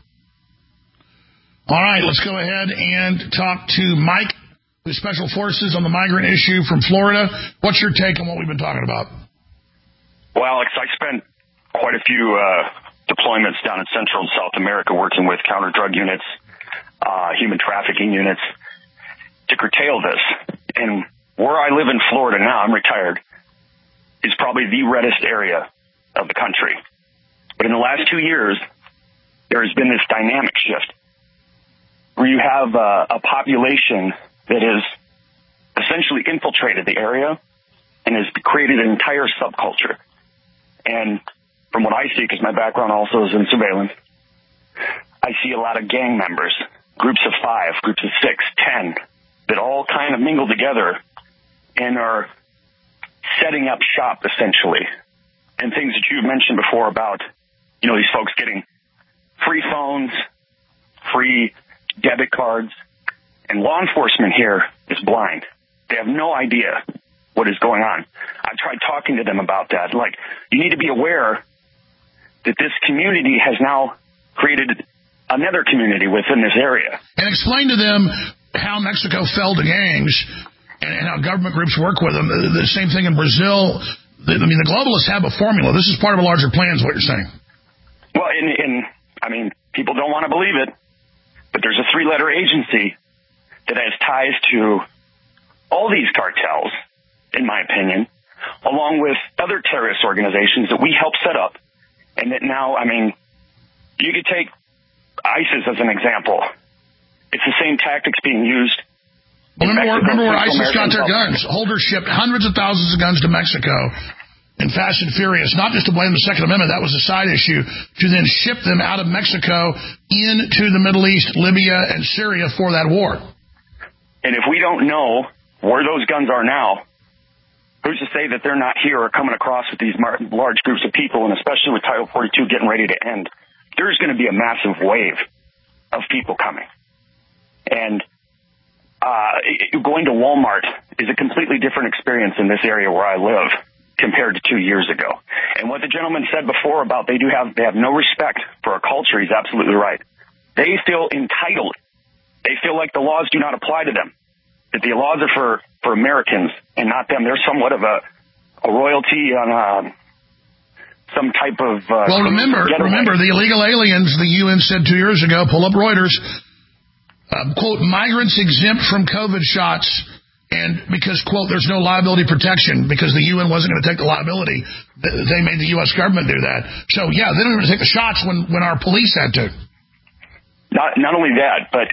All right, let's go ahead and talk to Mike, who's Special Forces on the migrant issue from Florida. What's your take on what we've been talking about? Well, Alex, I spent quite a few uh, deployments down in Central and South America working with counter-drug units, uh, human trafficking units, to curtail this. And where I live in Florida now, I'm retired, is probably the reddest area of the country. But in the last two years, there has been this dynamic shift where you have uh, a population that has essentially infiltrated the area and has created an entire subculture. And from what I see, because my background also is in surveillance, I see a lot of gang members, groups of five, groups of six, ten, that all kind of mingle together and are setting up shop, essentially. And things that you've mentioned before about, you know, these folks getting free phones, free debit cards, and law enforcement here is blind. They have no idea what is going on. I've tried talking to them about that. Like, you need to be aware that this community has now created another community within this area. And explain to them how Mexico fell to gangs and how government groups work with them. The same thing in Brazil. I mean, the globalists have a formula. This is part of a larger plan is what you're saying. Well, in, in I mean, people don't want to believe it, but there's a three-letter agency that has ties to all these cartels, in my opinion, along with other terrorist organizations that we helped set up, and that now, I mean, you could take ISIS as an example. It's the same tactics being used. Well, remember, where, remember where ISIS got their guns? Holder shipped hundreds of thousands of guns to Mexico in Fast and Furious, not just to blame the Second Amendment, that was a side issue, to then ship them out of Mexico into the Middle East, Libya, and Syria for that war. And if we don't know where those guns are now, who's to say that they're not here or coming across with these large groups of people, and especially with Title forty-two getting ready to end, there's going to be a massive wave of people coming. And uh, going to Walmart is a completely different experience in this area where I live compared to two years ago. And what the gentleman said before about they do have they have no respect for our culture, he's absolutely right. They feel entitled. They feel like the laws do not apply to them, that the laws are for, for Americans and not them. They're somewhat of a, a royalty on a some type of uh, well, remember, remember the illegal aliens. The U N said two years ago. Pull up Reuters. Uh, quote: migrants exempt from COVID shots, and because quote, there's no liability protection because the U N wasn't going to take the liability. They made the U S government do that. So yeah, they didn't take the shots when when our police had to. Not not only that, but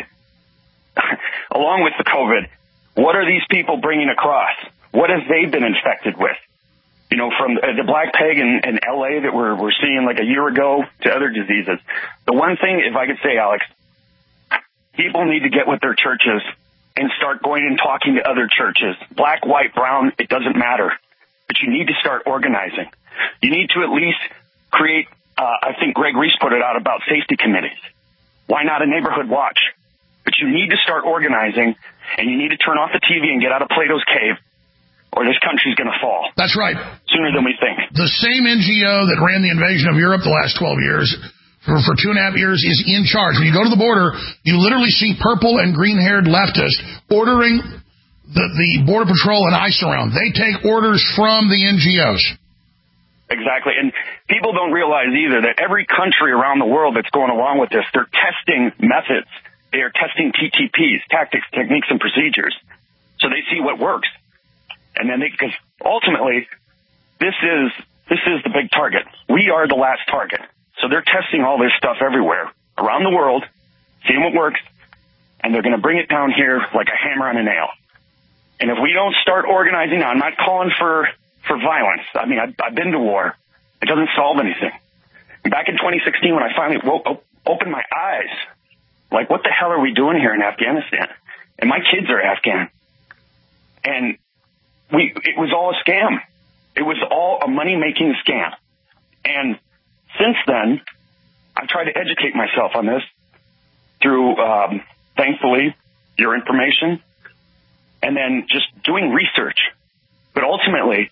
along with the COVID, what are these people bringing across? What have they been infected with? You know, from the Black Plague in, in L A that we're, we're seeing like a year ago to other diseases. The one thing, if I could say, Alex, people need to get with their churches and start going and talking to other churches. Black, white, brown, it doesn't matter. But you need to start organizing. You need to at least create, uh, I think Greg Reese put it out about safety committees. Why not a neighborhood watch? But you need to start organizing, and you need to turn off the T V and get out of Plato's cave, or this country's going to fall. That's right. Sooner than we think. The same N G O that ran the invasion of Europe the last twelve years, for, for two and a half years, is in charge. When you go to the border, you literally see purple and green-haired leftists ordering the, the Border Patrol and ICE around. They take orders from the N G Os. Exactly. And people don't realize either that every country around the world that's going along with this, they're testing methods. They are testing T T Ps, tactics, techniques, and procedures. So they see what works. And then they, because ultimately, this is this is the big target. We are the last target. So they're testing all this stuff everywhere around the world, seeing what works, and they're going to bring it down here like a hammer on a nail. And if we don't start organizing now, I'm not calling for, for violence. I mean, I've, I've been to war. It doesn't solve anything. Back in twenty sixteen, when I finally woke, opened my eyes, like, what the hell are we doing here in Afghanistan? And my kids are Afghan. And We, it was all a scam. It was all a money-making scam. And since then, I've tried to educate myself on this through, um, thankfully, your information, and then just doing research. But ultimately,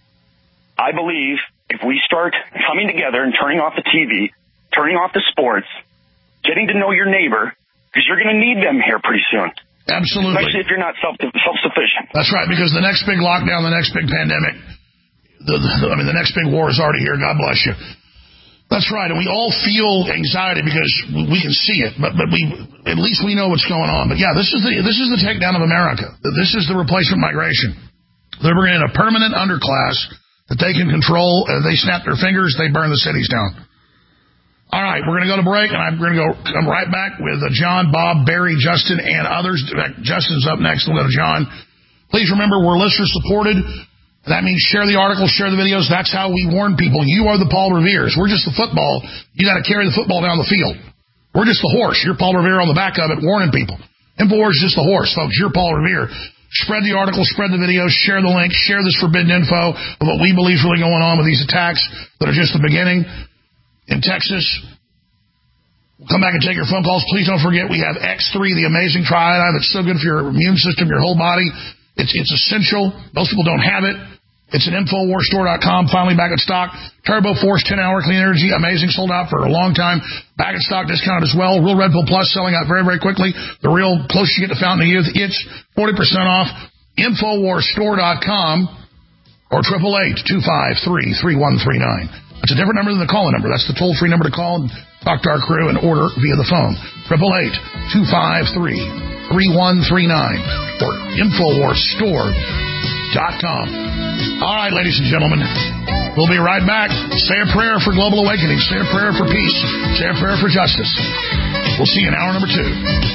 I believe if we start coming together and turning off the T V, turning off the sports, getting to know your neighbor, because you're going to need them here pretty soon. Absolutely. Especially if you're not self, self-sufficient. That's right, because the next big lockdown, the next big pandemic, the, the, I mean, the next big war is already here. God bless you. That's right, and we all feel anxiety because we can see it, but but we at least we know what's going on. But yeah, this is the this is the takedown of America. This is the replacement migration. They're bringing in a permanent underclass that they can control. Uh, they snap their fingers, they burn the cities down. All right, we're going to go to break, and I'm going to go come right back with uh, John, Bob, Barry, Justin, and others. In fact, Justin's up next. We'll go to John. Please remember, we're listener-supported. That means share the articles, share the videos. That's how we warn people. You are the Paul Reveres. We're just the football. You got to carry the football down the field. We're just the horse. You're Paul Revere on the back of it, warning people. InfoWars is just the horse, folks. You're Paul Revere. Spread the articles, spread the videos, share the link, share this forbidden info of what we believe is really going on with these attacks that are just the beginning. In Texas, we'll come back and take your phone calls. Please don't forget we have X three, the amazing triiodine that's so good for your immune system, your whole body. It's it's essential. Most people don't have it. It's at Infowars Store dot com, finally back in stock. Turbo Force ten-hour clean energy, amazing, sold out for a long time. Back in stock, discounted as well. Real Red Pill Plus selling out very, very quickly. The real close you get to Fountain of Youth, it's forty percent off. Infowars Store dot com or eight eight eight, two five three, three one three nine. That's a different number than the call-in number. That's the toll-free number to call and talk to our crew and order via the phone. eight eight eight, two five three, three one three nine or Infowars Store dot com. All right, ladies and gentlemen, we'll be right back. Say a prayer for global awakening. Say a prayer for peace. Say a prayer for justice. We'll see you in hour number two.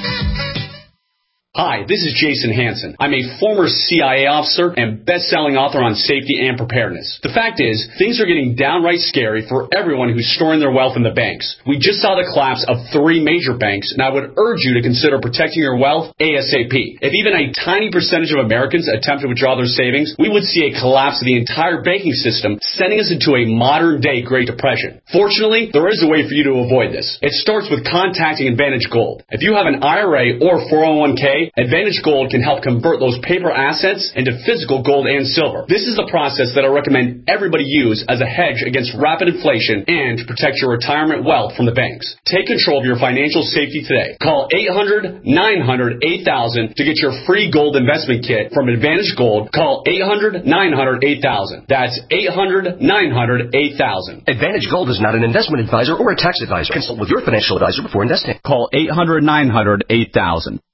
Hi, this is Jason Hansen. I'm a former C I A officer and best-selling author on safety and preparedness. The fact is, things are getting downright scary for everyone who's storing their wealth in the banks. We just saw the collapse of three major banks, and I would urge you to consider protecting your wealth ASAP. If even a tiny percentage of Americans attempt to withdraw their savings, we would see a collapse of the entire banking system, sending us into a modern-day Great Depression. Fortunately, there is a way for you to avoid this. It starts with contacting Advantage Gold. If you have an I R A or four oh one k, today, Advantage Gold can help convert those paper assets into physical gold and silver. This is the process that I recommend everybody use as a hedge against rapid inflation and to protect your retirement wealth from the banks. Take control of your financial safety today. Call eight hundred, nine hundred, eight thousand to get your free gold investment kit from Advantage Gold. Call eight hundred, nine hundred, eight thousand. That's eight hundred, nine hundred, eight thousand. Advantage Gold is not an investment advisor or a tax advisor. Consult with your financial advisor before investing. Call eight hundred, nine hundred, eight thousand.